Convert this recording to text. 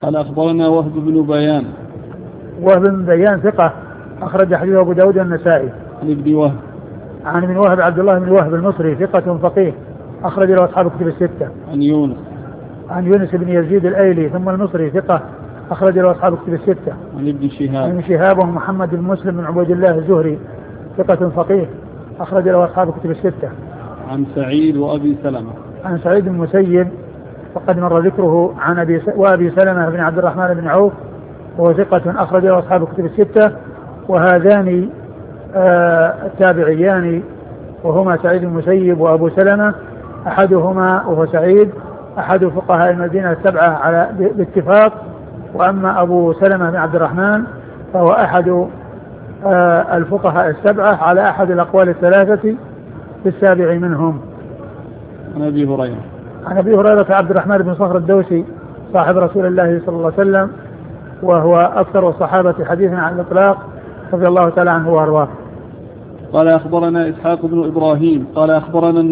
قال أخبرنا وهب بن بيان. وهب بن بيان ثقة أخرج حديثه أبو داود النسائي. عن ابن وهب. عن ابن وهب عبد الله بن وهب المصري ثقة فقيه أخرج له أصحاب كتب الستة. عن يونس. عن يونس بن يزيد الأيلي ثم المصري ثقة أخرج له أصحاب كتب الستة. عن ابن شهاب. عن شهاب ومحمد بن مسلم بن عبيد الله الزهري ثقة فقيه أخرج له أصحاب كتب الستة. عن سعيد وأبي سلمة. عن سعيد بن المسيب فقد مر ذكره عن وأبي سلمة بن عبد الرحمن بن عوف وهو ثقة أخرج له أصحاب كتب الستة. وهذان التابعيان وهما سعيد بن المسيب وأبو سلمة أحدهما وهو سعيد أحد فقهاء المدينة السبعة على باتفاق، وأما أبو سلمة بن عبد الرحمن فهو أحد الفقهاء السبعة على أحد الأقوال الثلاثة بالسابع منهم. عن أبي هريرة. عن أبي هريرة عبد الرحمن بن صخر الدوسي صاحب رسول الله صلى الله عليه وسلم وهو أكثر الصحابة حديثا عن الإطلاق رضي الله تعالى عنه وأرضاه. قال أخبرنا إسحاق بن إبراهيم قال أخبرنا